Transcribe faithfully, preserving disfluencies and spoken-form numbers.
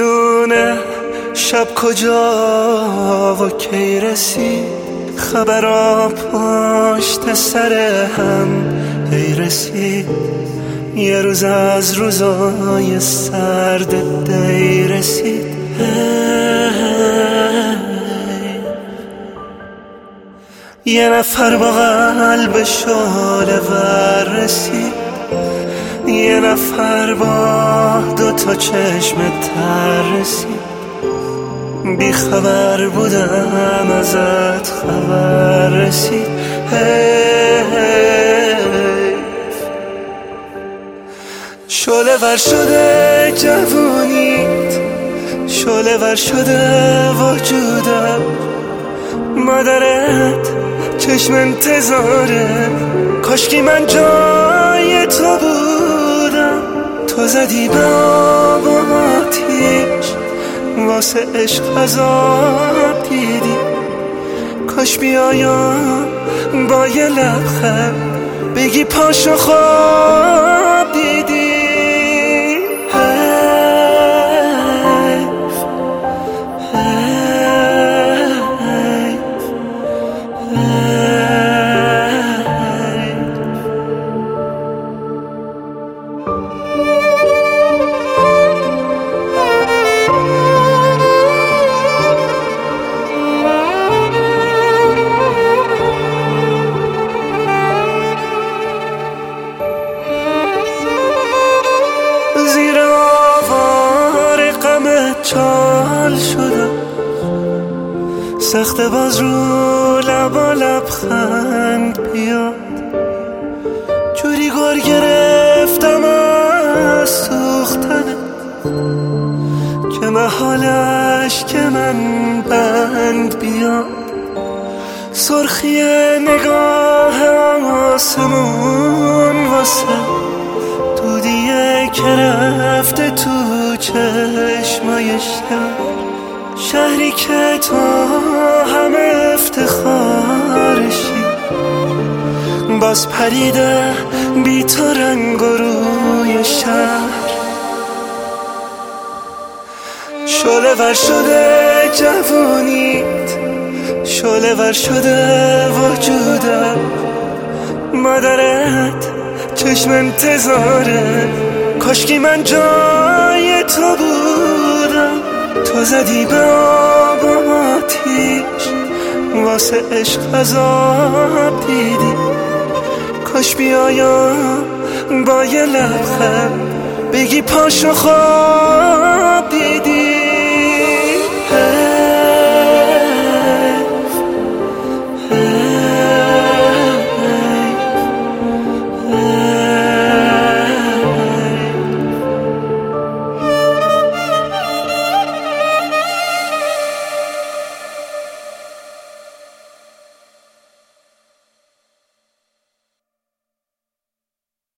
میدونه شب کجا و کی رسید، خبرها پشت سر هم هی رسید. یه روز از روزای سرد دی رسید. یه نفر با قلب شعله ور رسید، یه نفر با دو تا چشم تر رسید. بی خبر بودم ازت خبر رسید. شعله ور شده جوونیت، شعله ور شده وجودم. مادرت چشم انتظاره، کاشکی من جای تو بودم. تو زدی به آب و آتیش، واسه عشق عذاب دیدی. کاش بیایم با یه لبخند بگی پاشو خواب دیدی. چال شدم سخت باز رو لبا لبخند بیاد. جوری گار گرفتم از سوختنه که محالش که من بند بیاد. سرخی نگاه آسمون واسه دودیه که رفته تو چشمای شهر. شهری که تو همه افتخارشی، باز پریده بی تو رنگ و روی شهر. شعله ور شده جوونیت، شعله ور شده وجودم. مادرت چشم انتظاره، کاشکی من جای تو بودم. تو زدی به آب و آتیش، واسه عشق عذاب دیدی. کاش بیایم با یه لبخند بگی پاشو خواب